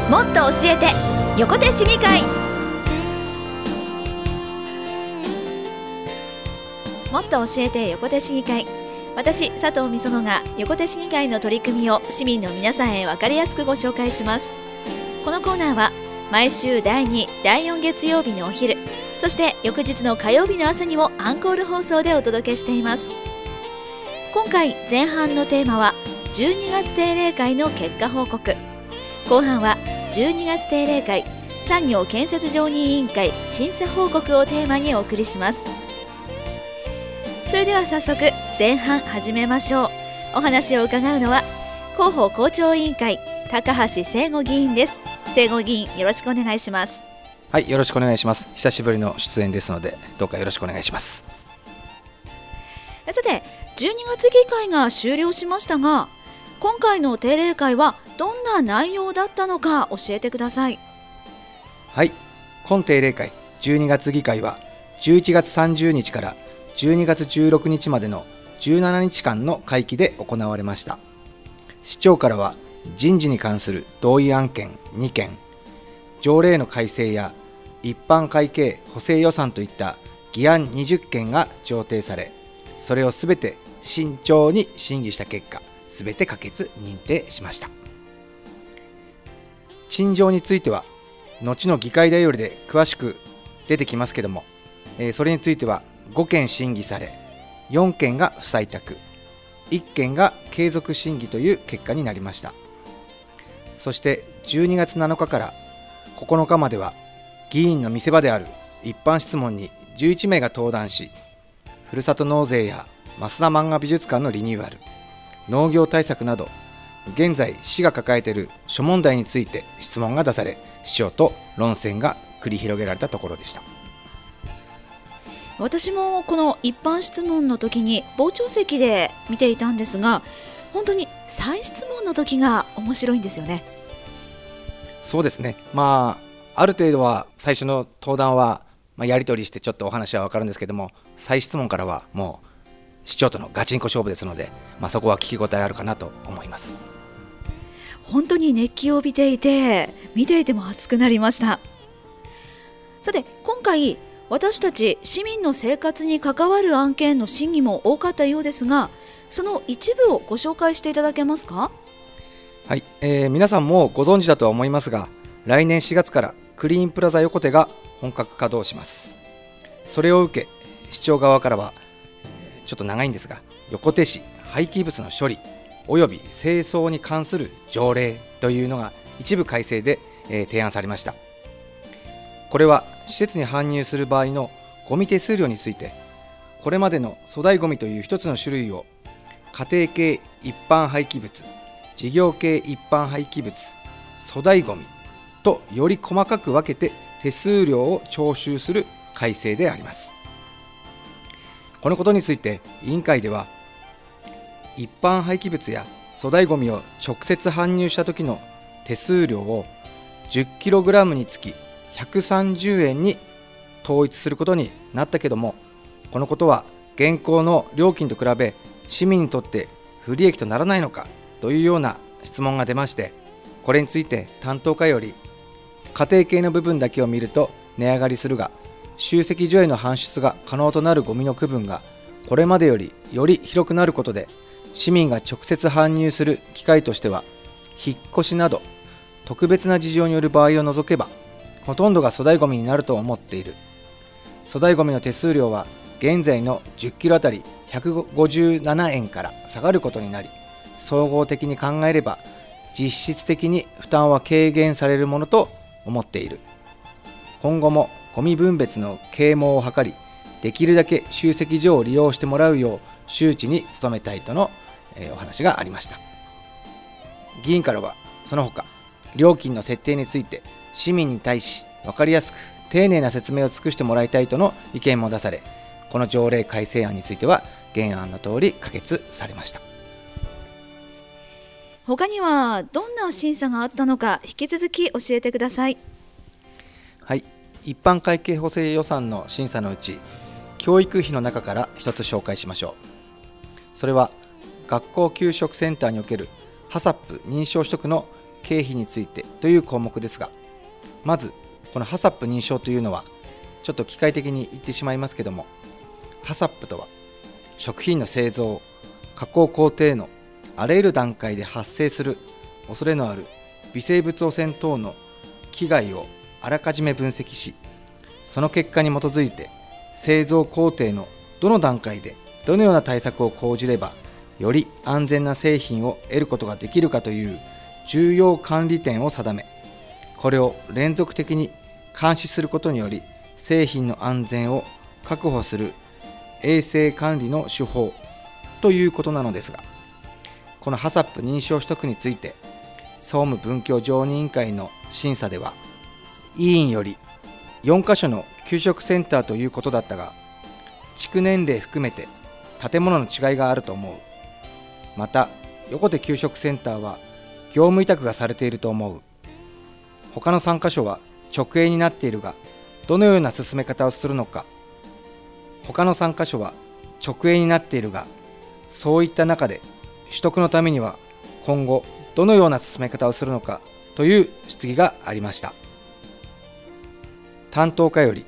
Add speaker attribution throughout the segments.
Speaker 1: もっと教えて横手市議会。もっと教えて横手市議会。私佐藤美園が横手市議会の取り組みを市民の皆さんへ分かりやすくご紹介します。このコーナーは毎週第2、第4月曜日のお昼、そして翌日の火曜日の朝にもアンコール放送でお届けしています。今回前半のテーマは12月定例会の結果報告、後半は12月定例会産業建設常任委員会審査報告をテーマにお送りします。それでは早速前半始めましょう。お話を伺うのは広報校長委員会高橋聖吾議員です。聖吾議員、よろしくお願いします。
Speaker 2: はい、よろしくお願いします。久しぶりの出演ですのでどうかよろしくお願いします。
Speaker 1: さて、12月議会が終了しましたが、今回の定例会はどんな内容だったのか教えてください。
Speaker 2: はい、今定例会12月議会は11月30日から12月16日までの17日間の会期で行われました。市長からは人事に関する同意案件2件、条例の改正や一般会計補正予算といった議案20件が上呈され、それをすべて慎重に審議した結果、すべて可決・認定しました。陳情については後の議会だよりで詳しく出てきますけども、それについては5件審議され、4件が不採択、1件が継続審議という結果になりました。そして12月7日から9日までは議員の見せ場である一般質問に11名が登壇し、ふるさと納税や増田漫画美術館のリニューアル、農業対策など現在市が抱えている諸問題について質問が出され、市長と論戦が繰り広げられたところでした。
Speaker 1: 私もこの一般質問の時に傍聴席で見ていたんですが、本当に再質問の時が面白いんですよね。
Speaker 2: そうですね、ある程度は最初の登壇はやり取りしてちょっとお話は分かるんですけども、再質問からはもう市長とのガチンコ勝負ですので、そこは聞き応えあるかなと思います。
Speaker 1: 本当に熱気を帯びていて、見ていても熱くなりました。さて、今回私たち市民の生活に関わる案件の審議も多かったようですが、その一部をご紹介していただけますか。
Speaker 2: はい、皆さんもご存知だとは思いますが、来年4月からクリーンプラザ横手が本格稼働します。それを受け、市長側からはちょっと長いんですが、横手市廃棄物の処理および清掃に関する条例というのが一部改正で、提案されました。これは施設に搬入する場合のゴミ手数料について、これまでの粗大ゴミという一つの種類を家庭系一般廃棄物、事業系一般廃棄物、粗大ゴミとより細かく分けて手数料を徴収する改正であります。このことについて委員会では、一般廃棄物や粗大ゴミを直接搬入した時の手数料を 10kg につき130円に統一することになったけども、このことは現行の料金と比べ市民にとって不利益とならないのかというような質問が出まして、これについて担当課より、家庭系の部分だけを見ると値上がりするが、集積所への搬出が可能となるゴミの区分がこれまでより広くなることで、市民が直接搬入する機会としては引っ越しなど特別な事情による場合を除けばほとんどが粗大ゴミになると思っている。粗大ゴミの手数料は現在の10キロあたり157円から下がることになり、総合的に考えれば実質的に負担は軽減されるものと思っている。今後もゴミ分別の啓蒙を図り、できるだけ集積所を利用してもらうよう周知に努めたいとのお話がありました。議員からはその他、料金の設定について市民に対し分かりやすく丁寧な説明を尽くしてもらいたいとの意見も出され、この条例改正案については原案の通り可決されました。
Speaker 1: 他にはどんな審査があったのか、引き続き教えてください。
Speaker 2: はい、一般会計補正予算の審査のうち、教育費の中から一つ紹介しましょう。それは学校給食センターにおけるハサップ認証取得の経費についてという項目ですが、まずこの HACCP 認証というのはちょっと機械的に言ってしまいますけども、 HACCP とは食品の製造・加工工程のあらゆる段階で発生する恐れのある微生物汚染等の危害をあらかじめ分析し、その結果に基づいて製造工程のどの段階でどのような対策を講じればより安全な製品を得ることができるかという重要管理点を定め、これを連続的に監視することにより製品の安全を確保する衛生管理の手法ということなのですが、この HACCP 認証取得について総務文教常任委員会の審査では、委員より4カ所の給食センターということだったが、地区年齢含めて建物の違いがあると思う。また横手給食センターは業務委託がされていると思う。他の3カ所は直営になっているが、どのような進め方をするのか。他の3カ所は直営になっているが、そういった中で取得のためには今後どのような進め方をするのかという質疑がありました。担当課より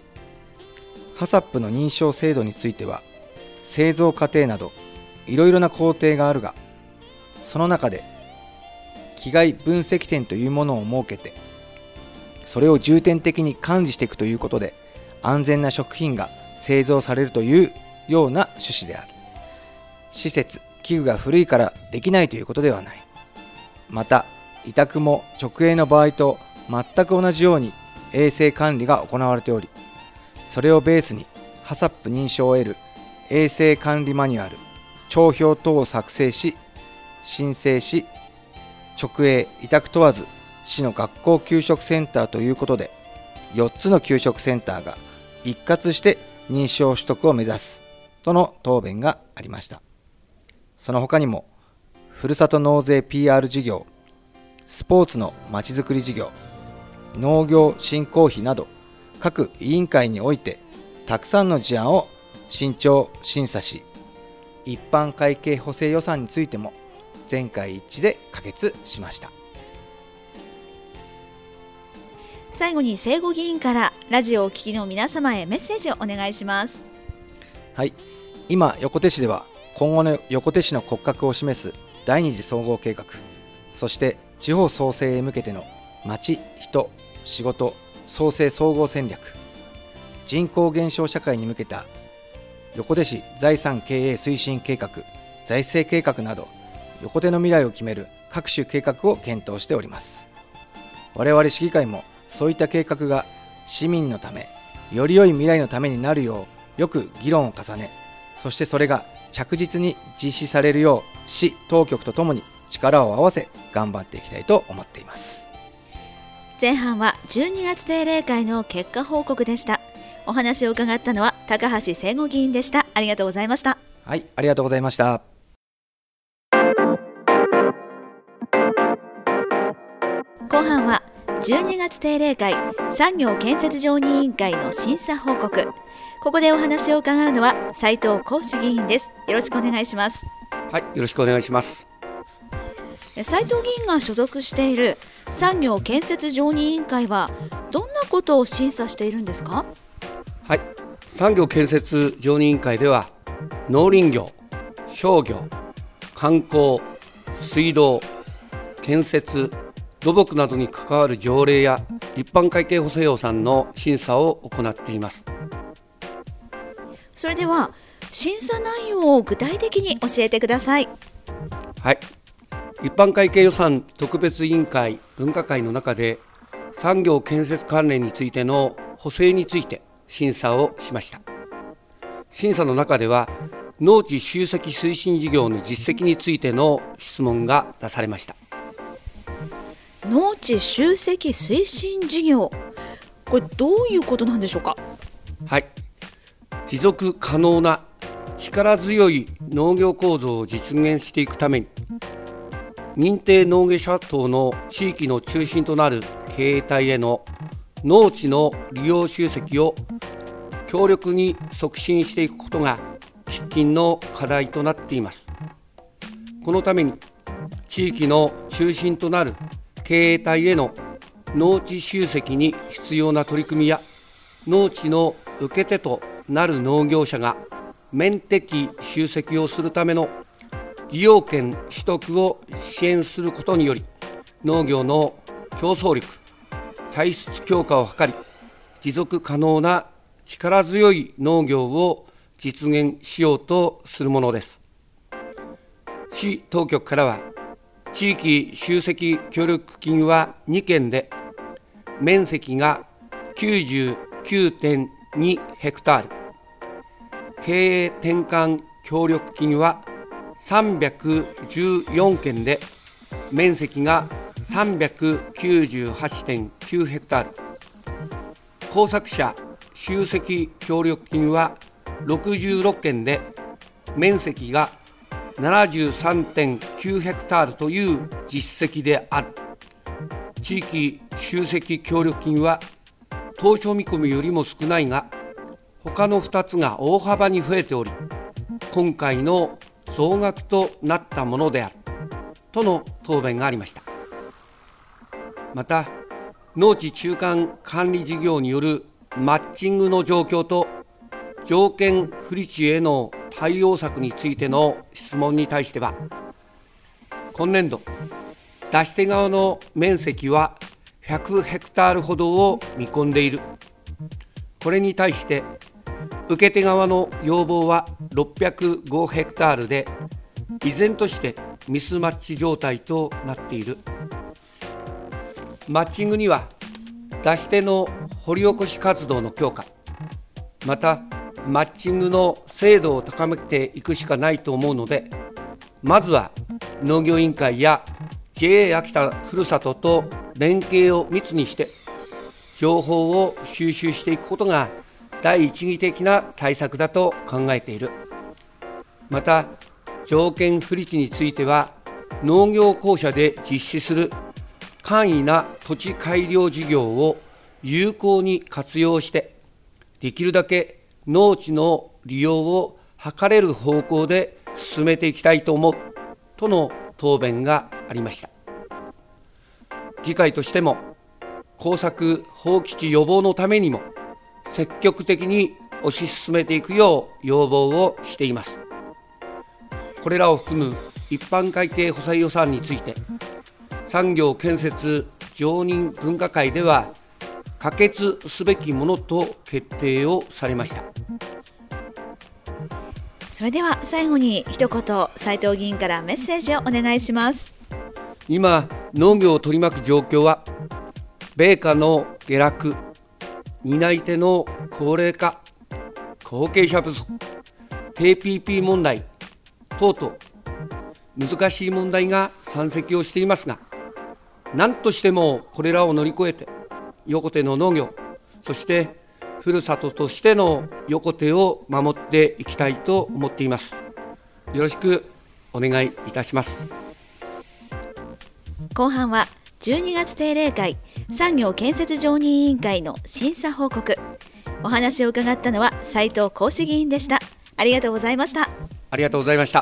Speaker 2: HACCP の認証制度については製造過程などいろいろな工程があるが、その中で危害分析点というものを設けて、それを重点的に管理していくということで安全な食品が製造されるというような趣旨である。施設・器具が古いからできないということではない。また委託も直営の場合と全く同じように衛生管理が行われており、それをベースに HACCP 認証を得る衛生管理マニュアル、帳票等を作成し申請し、直営・委託問わず市の学校給食センターということで4つの給食センターが一括して認証取得を目指すとの答弁がありました。その他にもふるさと納税 PR 事業、スポーツのまちづくり事業、農業振興費など各委員会においてたくさんの事案を慎重審査し、一般会計補正予算についても全会一致で可決しました。
Speaker 1: 最後に正吾議員からラジオをお聞きの皆様へメッセージをお願いします。
Speaker 2: はい、今横手市では今後の横手市の骨格を示す第二次総合計画、そして地方創生へ向けての町・人・仕事創生総合戦略、人口減少社会に向けた横手市財産経営推進計画、財政計画など横手の未来を決める各種計画を検討しております。我々市議会もそういった計画が市民のため、より良い未来のためになるようよく議論を重ね、そしてそれが着実に実施されるよう市当局とともに力を合わせ頑張っていきたいと思っています。
Speaker 1: 前半は12月定例会の結果報告でした。お話を伺ったのは高橋正吾議員でした。ありがとうございました。
Speaker 2: はい、ありがとうございました。
Speaker 1: 後半は12月定例会産業建設常任委員会の審査報告。ここでお話を伺うのは斉藤光志議員です。よろしくお願いします。
Speaker 3: はい、よろしくお願いします。
Speaker 1: 斉藤議員が所属している産業建設常任委員会はどんなことを審査しているんですか？
Speaker 3: はい、産業建設常任委員会では農林業、商業、観光、水道、建設、土木などに関わる条例や一般会計補正予算の審査を行っています。
Speaker 1: それでは審査内容を具体的に教えてください。
Speaker 3: はい、一般会計予算特別委員会分科会の中で産業建設関連についての補正について審査をしました。審査の中では農地集積推進事業の実績についての質問が出されました。
Speaker 1: 農地集積推進事業、これどういうことなんでしょうか？
Speaker 3: はい、持続可能な力強い農業構造を実現していくために、認定農業者等の地域の中心となる経営体への農地の利用集積を強力に促進していくことが喫緊の課題となっています。このために地域の中心となる経営体への農地集積に必要な取り組みや、農地の受け手となる農業者が面的集積をするための利用権取得を支援することにより、農業の競争力、体質強化を図り、持続可能な力強い農業を実現しようとするものです。市当局からは、地域集積協力金は2件で、面積が 99.2 ヘクタール、経営転換協力金は314件で、面積が 398.9 ヘクタール、耕作者集積協力金は66件で、面積が 73.9 ヘクタールという実績である。地域集積協力金は当初見込みよりも少ないが、他の2つが大幅に増えており、今回の増額となったものであるとの答弁がありました。また、農地中間管理事業によるマッチングの状況と条件不利地への対応策についての質問に対しては、今年度、出し手側の面積は100ヘクタールほどを見込んでいる。これに対して受け手側の要望は605ヘクタールで、依然としてミスマッチ状態となっている。マッチングには出し手の掘り起こし活動の強化、またマッチングの精度を高めていくしかないと思うので、まずは農業委員会や JA 秋田ふるさとと連携を密にして情報を収集していくことが第一義的な対策だと考えている。また、条件不利地については、農業公社で実施する簡易な土地改良事業を有効に活用して、できるだけ農地の利用を図れる方向で進めていきたいと思うとの答弁がありました。議会としても、耕作放棄地予防のためにも積極的に推し進めていくよう要望をしています。これらを含む一般会計補正予算について、産業建設常任分科会では可決すべきものと決定をされました。
Speaker 1: それでは最後に一言、斉藤議員からメッセージをお願いします。
Speaker 3: 今、農業を取り巻く状況は、米価の下落、担い手の高齢化、後継者不足、低 PP 問題等々、難しい問題が山積をしていますが、何としてもこれらを乗り越えて、横手の農業、そしてふるさととしての横手を守っていきたいと思っています。よろしくお願いいたします。
Speaker 1: 後半は12月定例会産業建設常任委員会の審査報告。お話を伺ったのは斉藤公史議員でした。ありがとうございました。
Speaker 3: ありがとうございました。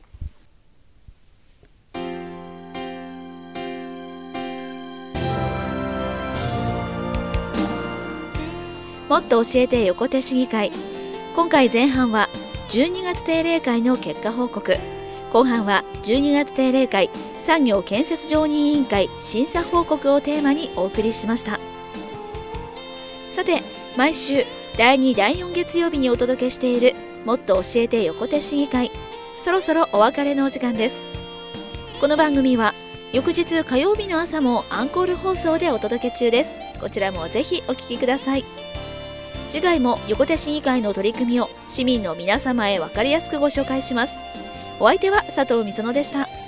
Speaker 1: もっと教えて横手市議会。今回前半は12月定例会の結果報告、後半は12月定例会産業建設常任委員会審査報告をテーマにお送りしました。さて、毎週第2、第4月曜日にお届けしているもっと教えて横手市議会、そろそろお別れのお時間です。この番組は翌日火曜日の朝もアンコール放送でお届け中です。こちらもぜひお聞きください。次回も横手市議会の取り組みを市民の皆様へ分かりやすくご紹介します。お相手は佐藤美園でした。